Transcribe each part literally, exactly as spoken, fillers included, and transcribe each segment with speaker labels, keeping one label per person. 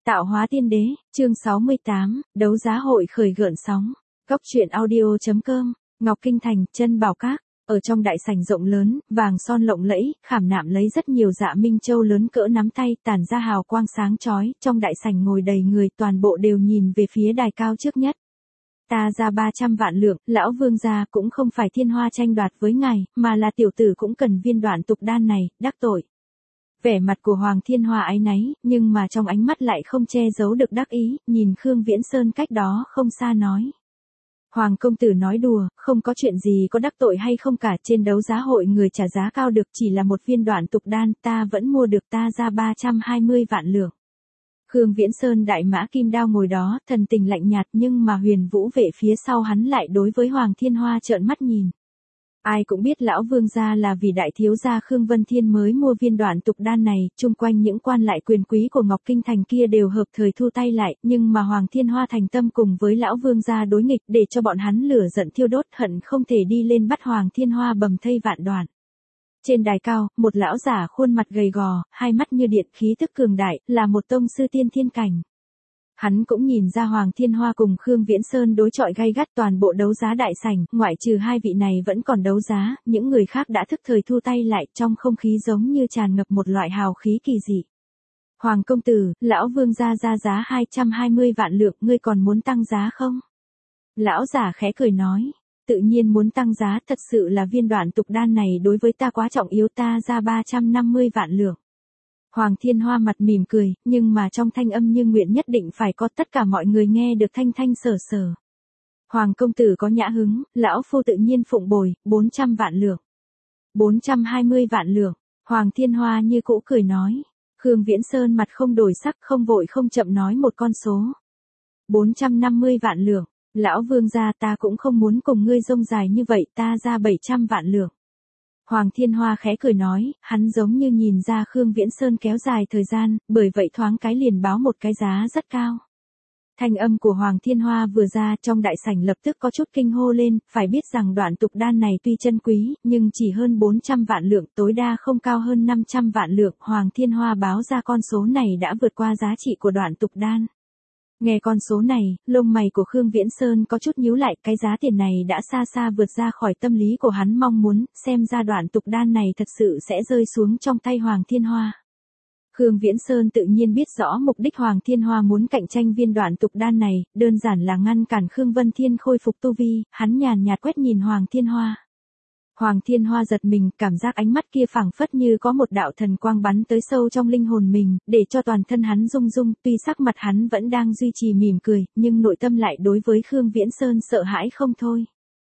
Speaker 1: Tạo hóa tiên đế, chương sáu mươi tám, đấu giá hội khởi gợn sóng. Góc truyện audio.com, Ngọc Kinh Thành, Chân Bảo Các. Ở trong đại sảnh rộng lớn, vàng son lộng lẫy, khảm nạm lấy rất nhiều dạ minh châu lớn cỡ nắm tay, tản ra hào quang sáng chói, trong đại sảnh ngồi đầy người, toàn bộ đều nhìn về phía đài cao trước nhất. Ta ra ba trăm vạn lượng, lão vương gia, cũng không phải Thiên Hoa tranh đoạt với ngài, mà là tiểu tử cũng cần viên đoạn tục đan này, đắc tội. Vẻ mặt của Hoàng Thiên Hoa áy náy, nhưng mà trong ánh mắt lại không che giấu được đắc ý, nhìn Khương Viễn Sơn cách đó không xa nói. Hoàng công tử nói đùa, không có chuyện gì có đắc tội hay không cả, trên đấu giá hội người trả giá cao được chỉ là một viên đoạn tục đan, ta vẫn mua được, ta ra ba trăm hai mươi vạn lượng. Khương Viễn Sơn đại mã kim đao ngồi đó, thần tình lạnh nhạt, nhưng mà Huyền Vũ vệ phía sau hắn lại đối với Hoàng Thiên Hoa trợn mắt nhìn. Ai cũng biết lão vương gia là vì đại thiếu gia Khương Vân Thiên mới mua viên đoạn tục đan này, chung quanh những quan lại quyền quý của Ngọc Kinh Thành kia đều hợp thời thu tay lại, nhưng mà Hoàng Thiên Hoa thành tâm cùng với lão vương gia đối nghịch, để cho bọn hắn lửa giận thiêu đốt, hận không thể đi lên bắt Hoàng Thiên Hoa bầm thây vạn đoạn. Trên đài cao, một lão giả khuôn mặt gầy gò, hai mắt như điện, khí tức cường đại, là một tông sư tiên thiên cảnh. Hắn cũng nhìn ra Hoàng Thiên Hoa cùng Khương Viễn Sơn đối chọi gay gắt, toàn bộ đấu giá đại sảnh, ngoại trừ hai vị này vẫn còn đấu giá, những người khác đã thức thời thu tay lại, trong không khí giống như tràn ngập một loại hào khí kỳ dị. Hoàng công tử, lão vương gia ra giá hai trăm hai mươi vạn lượng, ngươi còn muốn tăng giá không? Lão giả khẽ cười nói, tự nhiên muốn tăng giá, thật sự là viên đoạn tục đan này đối với ta quá trọng yếu, ta ra ba trăm năm mươi vạn lượng. Hoàng Thiên Hoa mặt mỉm cười, nhưng mà trong thanh âm như nguyện nhất định phải có tất cả mọi người nghe được thanh thanh sở sở. Hoàng công tử có nhã hứng, lão phu tự nhiên phụng bồi, bốn trăm vạn lượng. bốn trăm hai mươi vạn lượng, Hoàng Thiên Hoa như cũ cười nói. Khương Viễn Sơn mặt không đổi sắc, không vội không chậm nói một con số. bốn trăm năm mươi vạn lượng, lão vương gia, ta cũng không muốn cùng ngươi rông dài như vậy, ta ra bảy trăm vạn lượng. Hoàng Thiên Hoa khẽ cười nói, hắn giống như nhìn ra Khương Viễn Sơn kéo dài thời gian, bởi vậy thoáng cái liền báo một cái giá rất cao. Thanh âm của Hoàng Thiên Hoa vừa ra, trong đại sảnh lập tức có chút kinh hô lên, phải biết rằng đoạn tục đan này tuy chân quý, nhưng chỉ hơn bốn trăm vạn lượng, tối đa không cao hơn năm trăm vạn lượng, Hoàng Thiên Hoa báo ra con số này đã vượt qua giá trị của đoạn tục đan. Nghe con số này, lông mày của Khương Viễn Sơn có chút nhíu lại, cái giá tiền này đã xa xa vượt ra khỏi tâm lý của hắn mong muốn, xem ra đoạn tục đan này thật sự sẽ rơi xuống trong tay Hoàng Thiên Hoa. Khương Viễn Sơn tự nhiên biết rõ mục đích Hoàng Thiên Hoa muốn cạnh tranh viên đoạn tục đan này, đơn giản là ngăn cản Khương Vân Thiên khôi phục tu vi, hắn nhàn nhạt quét nhìn Hoàng Thiên Hoa. Hoàng Thiên Hoa giật mình, cảm giác ánh mắt kia phảng phất như có một đạo thần quang bắn tới sâu trong linh hồn mình, để cho toàn thân hắn rung rung, tuy sắc mặt hắn vẫn đang duy trì mỉm cười, nhưng nội tâm lại đối với Khương Viễn Sơn sợ hãi không thôi.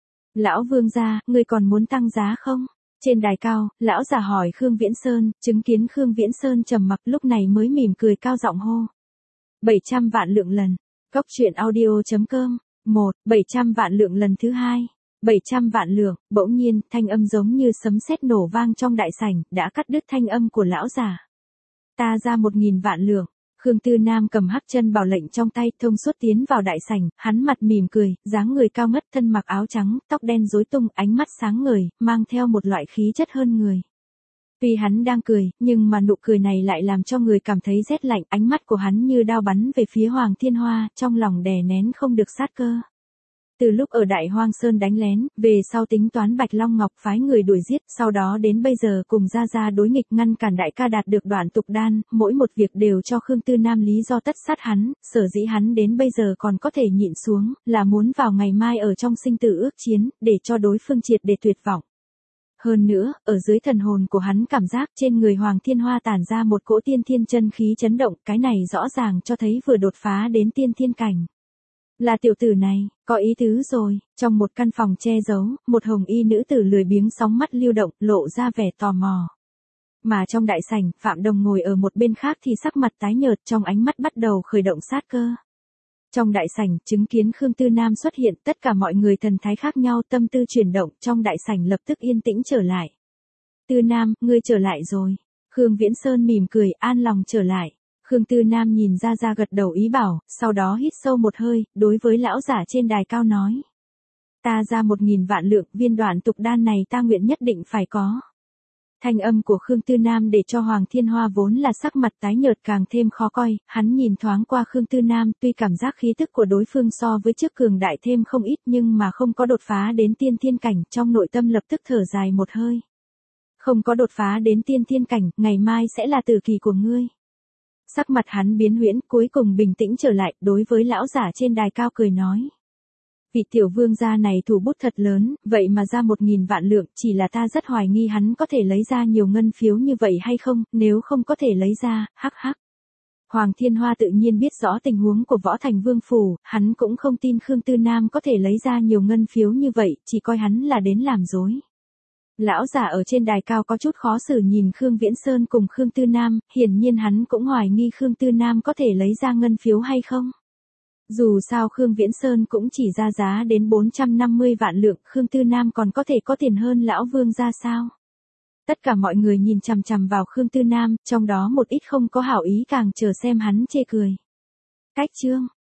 Speaker 1: Lão vương gia, ngươi còn muốn tăng giá không? Trên đài cao, lão già hỏi Khương Viễn Sơn, chứng kiến Khương Viễn Sơn trầm mặc lúc này mới mỉm cười cao giọng hô. bảy trăm vạn lượng lần. Góc truyện audio.com. một. bảy trăm vạn lượng lần thứ hai. bảy trăm vạn lượng, bỗng nhiên, thanh âm giống như sấm sét nổ vang trong đại sảnh, đã cắt đứt thanh âm của lão già. Ta ra một nghìn vạn lượng. Khương Tư Nam cầm hắc chân bảo lệnh trong tay, thông suốt tiến vào đại sảnh, hắn mặt mỉm cười, dáng người cao ngất, thân mặc áo trắng, tóc đen rối tung, ánh mắt sáng ngời, mang theo một loại khí chất hơn người. Tuy hắn đang cười, nhưng mà nụ cười này lại làm cho người cảm thấy rét lạnh, ánh mắt của hắn như đao bắn về phía Hoàng Thiên Hoa, trong lòng đè nén không được sát cơ. Từ lúc ở Đại Hoang Sơn đánh lén, về sau tính toán Bạch Long Ngọc phái người đuổi giết, sau đó đến bây giờ cùng ra ra đối nghịch ngăn cản đại ca đạt được đoạn tục đan, mỗi một việc đều cho Khương Tư Nam lý do tất sát hắn, sở dĩ hắn đến bây giờ còn có thể nhịn xuống, là muốn vào ngày mai ở trong sinh tử ước chiến, để cho đối phương triệt để tuyệt vọng. Hơn nữa, ở dưới thần hồn của hắn cảm giác trên người Hoàng Thiên Hoa tản ra một cỗ tiên thiên chân khí chấn động, cái này rõ ràng cho thấy vừa đột phá đến tiên thiên cảnh. Là tiểu tử này, có ý tứ rồi. Trong một căn phòng che giấu, một hồng y nữ tử lười biếng sóng mắt lưu động, lộ ra vẻ tò mò. Mà trong đại sảnh, Phạm Đồng ngồi ở một bên khác thì sắc mặt tái nhợt, trong ánh mắt bắt đầu khởi động sát cơ. Trong đại sảnh, chứng kiến Khương Tư Nam xuất hiện, tất cả mọi người thần thái khác nhau, tâm tư chuyển động, trong đại sảnh lập tức yên tĩnh trở lại. Tư Nam, ngươi trở lại rồi. Khương Viễn Sơn mỉm cười, an lòng trở lại. Khương Tư Nam nhìn ra ra gật đầu ý bảo, sau đó hít sâu một hơi, đối với lão giả trên đài cao nói. Ta ra một nghìn vạn lượng, viên đoạn tục đan này ta nguyện nhất định phải có. Thanh âm của Khương Tư Nam để cho Hoàng Thiên Hoa vốn là sắc mặt tái nhợt càng thêm khó coi, hắn nhìn thoáng qua Khương Tư Nam, tuy cảm giác khí tức của đối phương so với trước cường đại thêm không ít nhưng mà không có đột phá đến tiên thiên cảnh, trong nội tâm lập tức thở dài một hơi. Không có đột phá đến tiên thiên cảnh, ngày mai sẽ là tử kỳ của ngươi. Sắc mặt hắn biến huyễn, cuối cùng bình tĩnh trở lại, đối với lão giả trên đài cao cười nói. Vị tiểu vương gia này thủ bút thật lớn, vậy mà ra một nghìn vạn lượng, chỉ là ta rất hoài nghi hắn có thể lấy ra nhiều ngân phiếu như vậy hay không, nếu không có thể lấy ra, hắc hắc. Hoàng Thiên Hoa tự nhiên biết rõ tình huống của Võ Thành Vương Phủ, hắn cũng không tin Khương Tư Nam có thể lấy ra nhiều ngân phiếu như vậy, chỉ coi hắn là đến làm dối. Lão giả ở trên đài cao có chút khó xử nhìn Khương Viễn Sơn cùng Khương Tư Nam, hiển nhiên hắn cũng hoài nghi Khương Tư Nam có thể lấy ra ngân phiếu hay không. Dù sao Khương Viễn Sơn cũng chỉ ra giá đến bốn trăm năm mươi vạn lượng, Khương Tư Nam còn có thể có tiền hơn lão vương ra sao. Tất cả mọi người nhìn chằm chằm vào Khương Tư Nam, trong đó một ít không có hảo ý càng chờ xem hắn chê cười. Cách chương